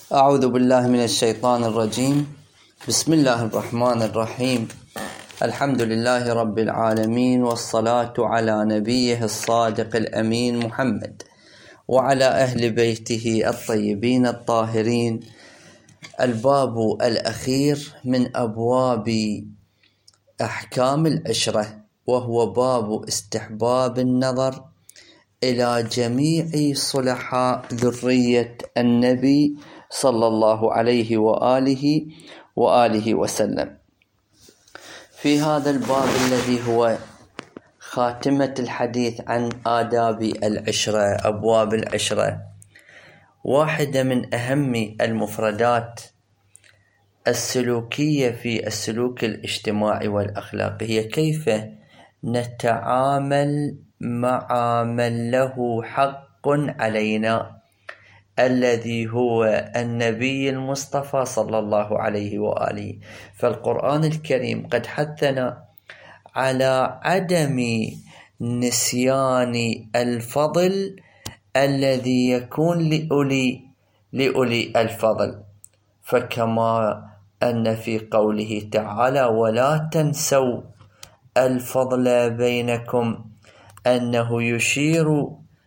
أعوذ بالله من الشيطان الرجيم. بسم الله الرحمن الرحيم. الحمد لله رب العالمين، والصلاة على نبيه الصادق الأمين محمد وعلى أهل بيته الطيبين الطاهرين. الباب الأخير من أبواب أحكام العشرة، وهو باب استحباب النظر إلى جميع صلحاء ذرية النبي صلى الله عليه وآله وسلم. في هذا الباب الذي هو خاتمة الحديث عن آداب العشرة، أبواب العشرة، واحدة من أهم المفردات السلوكية في السلوك الاجتماعي والأخلاقي هي كيف نتعامل مع من له حق علينا، الذي هو النبي المصطفى صلى الله عليه وآله. فالقرآن الكريم قد حثنا على عدم نسيان الفضل الذي يكون لأولي الفضل، فكما أن في قوله تعالى ولا تنسوا الفضل بينكم، أنه يشير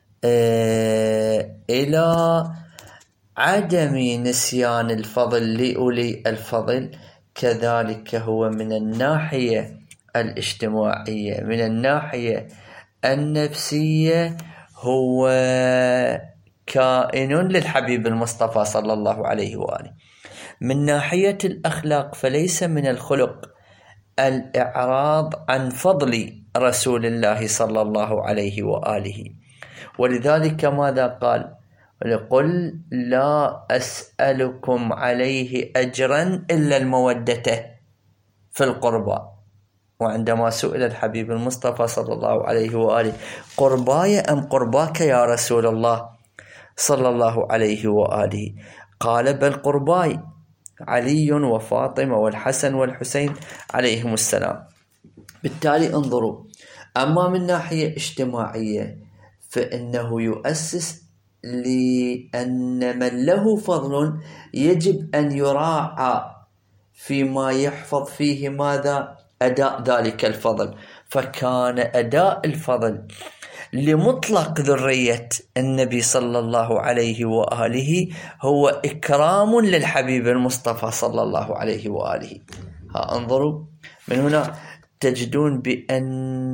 إلى عدم نسيان الفضل لأولي الفضل. كذلك هو من الناحية الاجتماعية، من الناحية النفسية، هو كائن للحبيب المصطفى صلى الله عليه وآله. من ناحية الأخلاق فليس من الخلق الإعراض عن فضل رسول الله صلى الله عليه وآله، ولذلك ماذا قال؟ قل لا أسألكم عليه أجرا إلا المودة في القربى. وعندما سئل الحبيب المصطفى صلى الله عليه وآله قرباي أم قرباك يا رسول الله صلى الله عليه وآله، قال بل قرباي، علي وفاطمة والحسن والحسين عليهم السلام. بالتالي انظروا، أما من ناحية اجتماعية فإنه يؤسس لأن من له فضل يجب أن يراعى فيما يحفظ فيه ماذا؟ أداء ذلك الفضل. فكان أداء الفضل لمطلق ذرية النبي صلى الله عليه وآله هو إكرام للحبيب المصطفى صلى الله عليه وآله. انظروا، من هنا تجدون بأن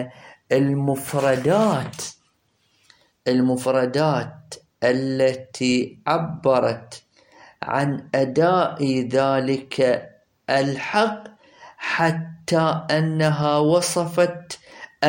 المفردات التي عبرت عن أداء ذلك الحق، حتى أنها وصفت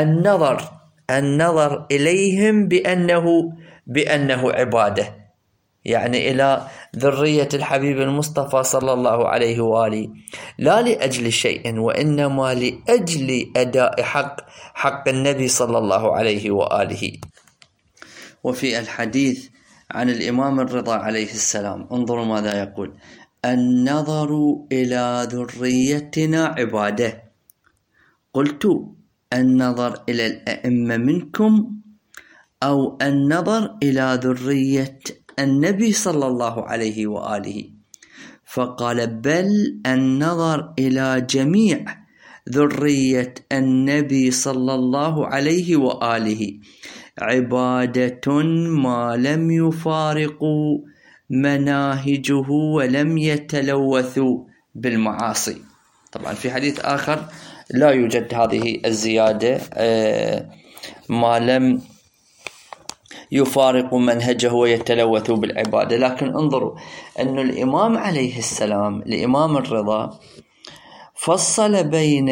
النظر إليهم بأنه عبادة، يعني إلى ذرية الحبيب المصطفى صلى الله عليه وآله، لا لأجل شيء وإنما لأجل أداء حق النبي صلى الله عليه وآله. وفي الحديث عن الإمام الرضا عليه السلام انظروا ماذا يقول: النظر إلى ذريتنا عبادة. قلت: النظر إلى الأئمة منكم أو النظر إلى ذرية النبي صلى الله عليه وآله؟ فقال: بل النظر إلى جميع ذرية النبي صلى الله عليه وآله عبادة ما لم يفارقوا مناهجه ولم يتلوثوا بالمعاصي. طبعا في حديث آخر لا يوجد هذه الزيادة، ما لم يفارق منهجه ويتلوث بالعبادة. لكن انظروا أن الإمام عليه السلام، الإمام الرضا، فصل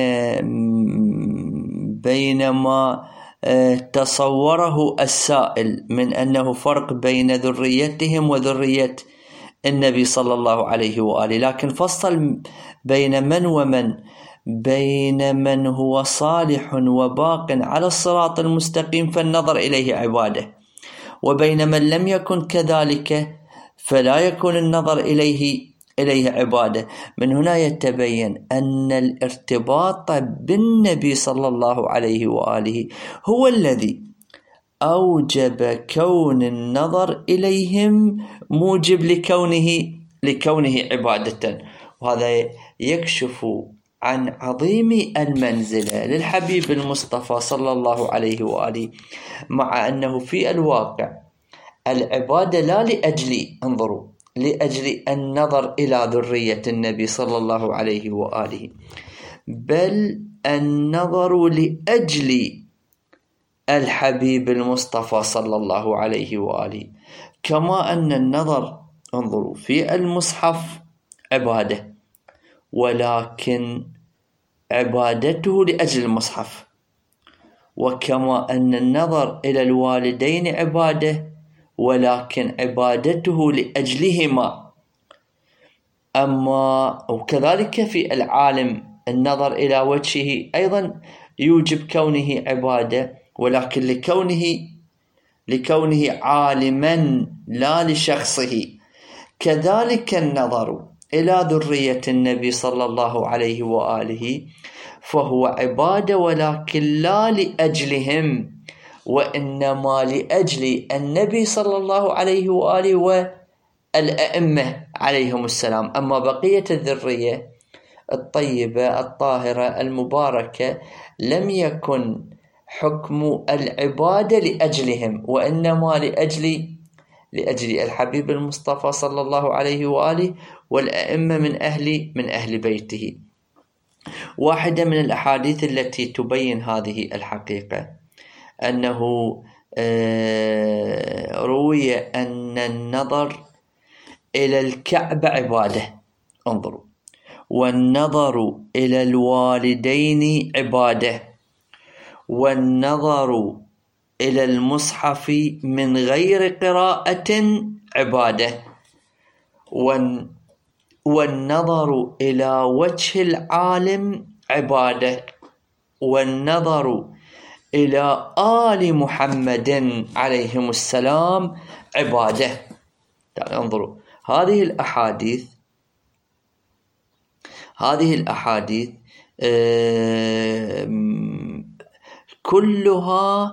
بين ما تصوره السائل من أنه فرق بين ذريتهم وذرية النبي صلى الله عليه وآله، لكن فصل بين من ومن، بين من هو صالح وباق على الصراط المستقيم فالنظر إليه عبادة، وبين من لم يكن كذلك فلا يكون النظر إليه عبادة. من هنا يتبين أن الارتباط بالنبي صلى الله عليه وآله هو الذي أوجب كون النظر إليهم موجب لكونه عبادة. وهذا يكشف عن عظيم المنزلة للحبيب المصطفى صلى الله عليه وآله، مع أنه في الواقع العبادة لا لأجل النظر إلى ذرية النبي صلى الله عليه وآله، بل النظر لأجل الحبيب المصطفى صلى الله عليه وآله. كما أن النظر، انظروا، في المصحف عبادة، ولكن عبادته لأجل المصحف، وكما أن النظر إلى الوالدين عبادة، ولكن عبادته لأجلهما. أما وكذلك في العالم النظر إلى وجهه أيضا يوجب كونه عبادة، ولكن لكونه عالما لا لشخصه. كذلك النظر إلى ذرية النبي صلى الله عليه وآله فهو عبادة، ولكن لا لأجلهم، وإنما لأجل النبي صلى الله عليه وآله والأئمة عليهم السلام. أما بقية الذرية الطيبة الطاهرة المباركة لم يكن حكم العبادة لأجلهم، وإنما لأجل الحبيب المصطفى صلى الله عليه وآله والأئمة من أهل بيته. واحدة من الأحاديث التي تبين هذه الحقيقة أنه روي أن النظر إلى الكعبة عبادة، انظروا، والنظر إلى الوالدين عبادة، والنظر إلى المصحف من غير قراءة عبادة، والنظر إلى وجه العالم عبادة، والنظر إلى آل محمد عليهم السلام عبادة. انظروا هذه الأحاديث كلها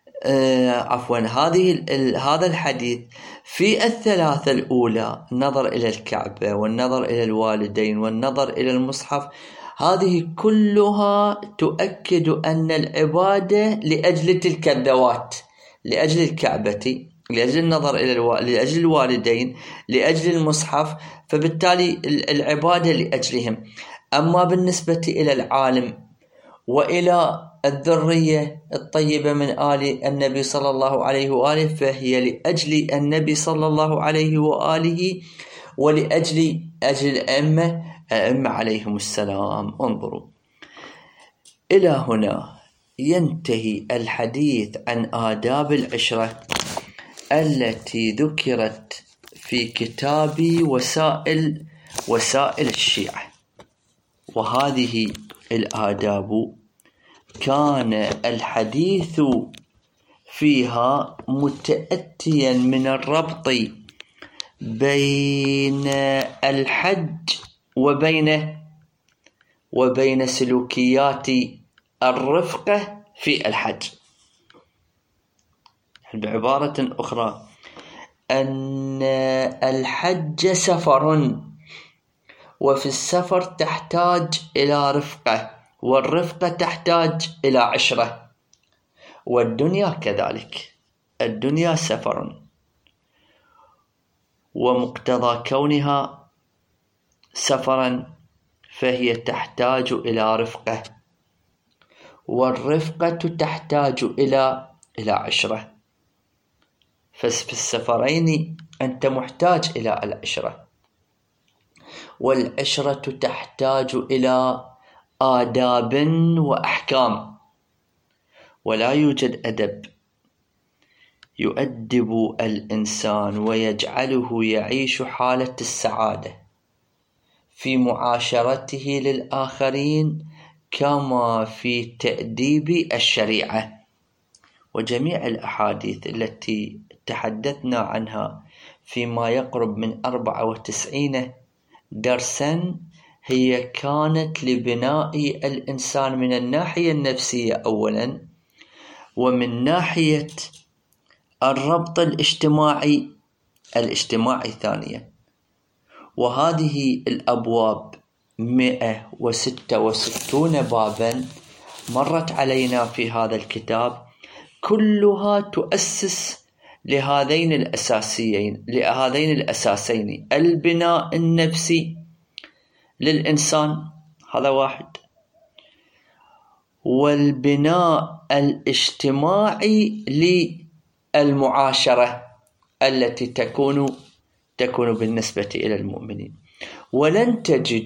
هذا الحديث في الثلاثة الأولى، النظر إلى الكعبة والنظر إلى الوالدين والنظر إلى المصحف، هذه كلها تؤكد أن العبادة لأجل تلك الذوات، لأجل الكعبة، لأجل النظر لأجل الوالدين، لأجل المصحف، فبالتالي العبادة لأجلهم. أما بالنسبة إلى العالم وإلى الذرية الطيبة من آل النبي صلى الله عليه وآله فهي لأجل النبي صلى الله عليه وآله ولأجل الأئمة عليهم السلام. انظروا إلى هنا ينتهي الحديث عن آداب العشرة التي ذكرت في كتاب وسائل الشيعة. وهذه الآداب كان الحديث فيها متأتيا من الربط بين الحج وبين سلوكيات الرفقة في الحج. بعبارة أخرى أن الحج سفر، وفي السفر تحتاج إلى رفقة، والرفقة تحتاج إلى عشرة، والدنيا كذلك، الدنيا سفر، ومقتضى كونها سفرا فهي تحتاج إلى رفقة، والرفقة تحتاج إلى عشرة. ففي السفرين أنت محتاج إلى العشرة، والعشرة تحتاج إلى آداب وأحكام، ولا يوجد أدب يؤدب الإنسان ويجعله يعيش حالة السعادة في معاشرته للآخرين كما في تأديب الشريعة. وجميع الأحاديث التي تحدثنا عنها فيما يقرب من 94 درسا هي كانت لبناء الإنسان من الناحية النفسية أولا، ومن ناحية الربط الاجتماعي ثانيا. وهذه الأبواب 166 بابا مرت علينا في هذا الكتاب، كلها تؤسس لهذين الأساسين: البناء النفسي للإنسان، هذا واحد، والبناء الاجتماعي للمعاشرة التي تكون بالنسبة إلى المؤمنين. ولن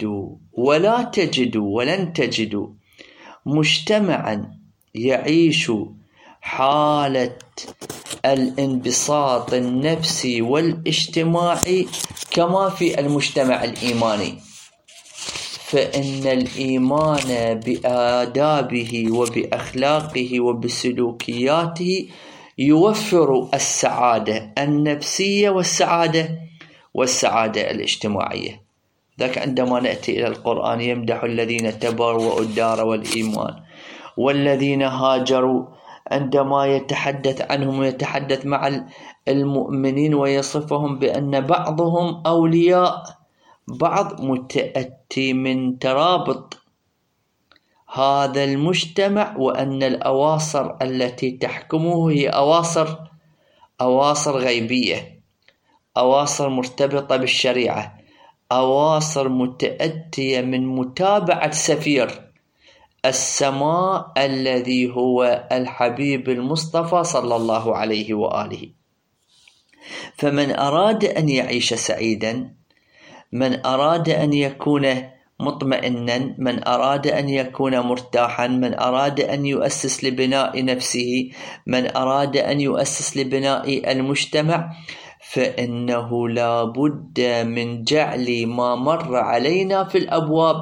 تجدوا مجتمعا يعيش حالة الانبساط النفسي والاجتماعي كما في المجتمع الإيماني، فإن الإيمان بآدابه وبأخلاقه وبسلوكياته يوفر السعادة النفسية والسعادة الاجتماعيه. ذاك عندما نأتي إلى القرآن يمدح الذين تبوأوا الدار والإيمان والذين هاجروا، عندما يتحدث عنهم ويتحدث مع المؤمنين ويصفهم بأن بعضهم أولياء بعض، متأتي من ترابط هذا المجتمع، وأن الأواصر التي تحكمه هي أواصر غيبية، أواصر مرتبطة بالشريعة، أواصر متأتية من متابعة سفير السماء الذي هو الحبيب المصطفى صلى الله عليه وآله. فمن أراد أن يعيش سعيدا، من أراد أن يكون مطمئنا، من أراد أن يكون مرتاحا، من أراد أن يؤسس لبناء نفسه، من أراد أن يؤسس لبناء المجتمع، فإنه لا بد من جعل ما مر علينا في الأبواب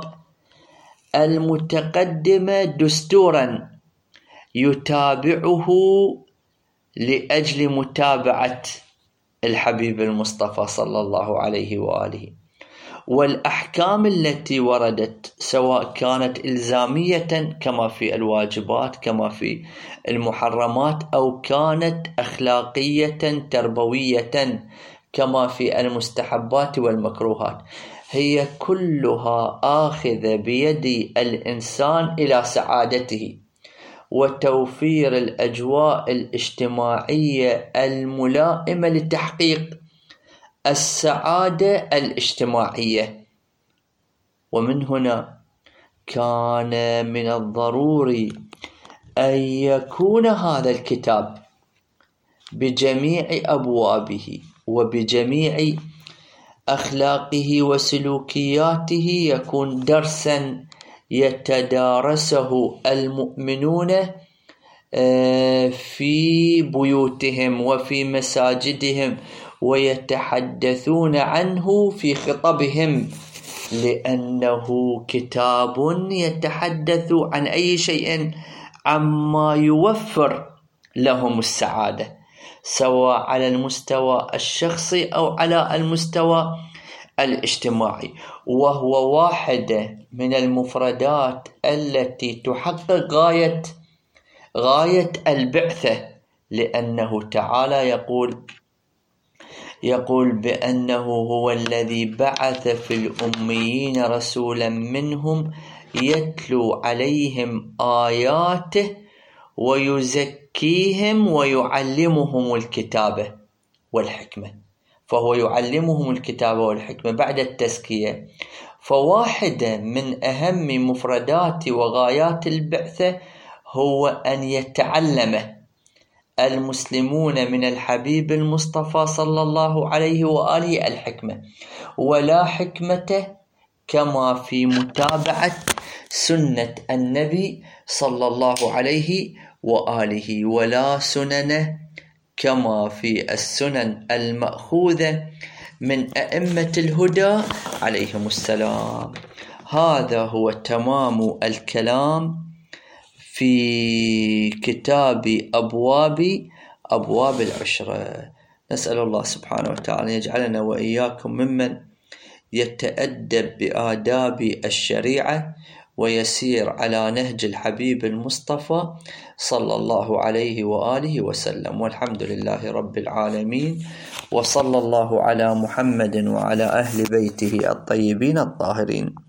المتقدمة دستورا يتابعه لأجل متابعة الحبيب المصطفى صلى الله عليه وآله. والأحكام التي وردت سواء كانت إلزامية كما في الواجبات كما في المحرمات، أو كانت أخلاقية تربوية كما في المستحبات والمكروهات، هي كلها آخذة بيد الإنسان إلى سعادته وتوفير الأجواء الاجتماعية الملائمة لتحقيق السعادة الاجتماعية. ومن هنا كان من الضروري أن يكون هذا الكتاب بجميع أبوابه وبجميع أخلاقه وسلوكياته يكون درسا يتدارسه المؤمنون في بيوتهم وفي مساجدهم ويتحدثون عنه في خطبهم، لأنه كتاب يتحدث عن أي شيء عما يوفر لهم السعادة، سواء على المستوى الشخصي أو على المستوى الاجتماعي. وهو واحدة من المفردات التي تحقق غاية البعثة، لأنه تعالى يقول بأنه هو الذي بعث في الأميين رسولا منهم يتلو عليهم آياته ويزكيهم ويعلمهم الكتابة والحكمة. فهو يعلمهم الكتابة والحكمة بعد التزكية. فواحدة من أهم مفردات وغايات البعثة هو أن يتعلم المسلمون من الحبيب المصطفى صلى الله عليه وآله الحكمة، ولا حكمة كما في متابعة سنة النبي صلى الله عليه وآله، ولا سنن كما في السنن المأخوذة من أئمة الهدى عليهم السلام. هذا هو تمام الكلام في كتاب أبواب العشرة. نسأل الله سبحانه وتعالى يجعلنا وإياكم ممن يتأدب بآداب الشريعة ويسير على نهج الحبيب المصطفى صلى الله عليه وآله وسلم. والحمد لله رب العالمين، وصلى الله على محمد وعلى أهل بيته الطيبين الطاهرين.